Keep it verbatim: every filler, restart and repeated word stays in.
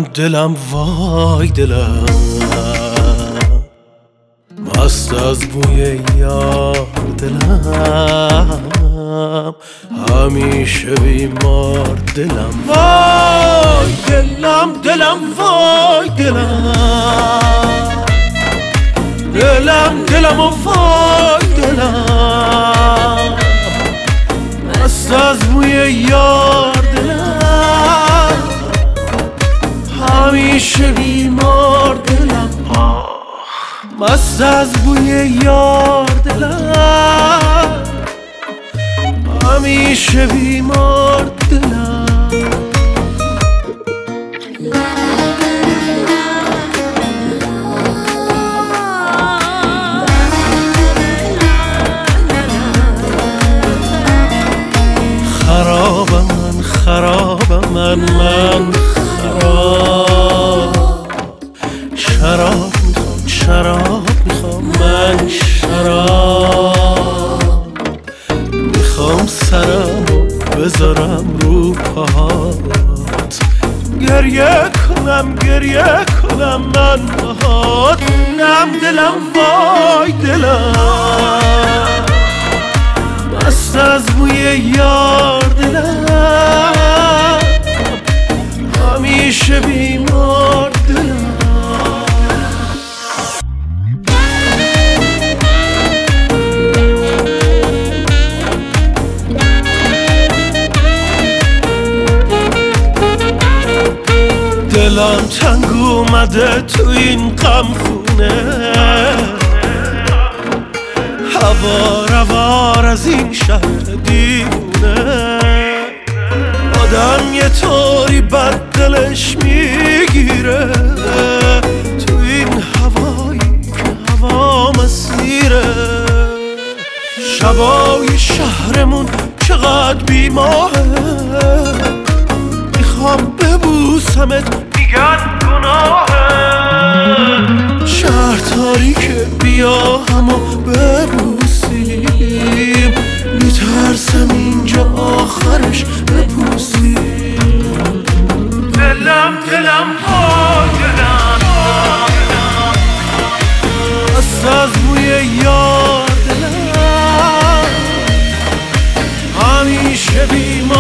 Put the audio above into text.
دلم وای دلم مست از بوی یار دلم همیشه بیمار دلم وای دلم دلم وای دلم دلم دلم و وای دلم مست از بوی یار دلم همیشه بیمار دلم مست از بوی یار دلم همیشه بیمار دلم خرابم من خرابم من من خراب شراب میخوام شراب میخوام من شراب میخوام سرمو بذارم رو پاهات گریه کنم گریه کنم من باهات نم دلم وای دلم مست از بوی یار دلم همیشه بیمار دلم دلم تنگ اومده تو این غم خونه هوار هوار از این شهر دیوونه آدم یه طوری بد دلش میگیره تو این هوایی که هوا مسیره شبای شهرمون چقدر بیماهه میخوام ببوسمت میگن گناهه شهر تاریکه بیا همو ببوسیم میترسم اینجا آخرش بپوسیم دلم دلم وای دلم مست از بوی یار دلم همیشه بیمار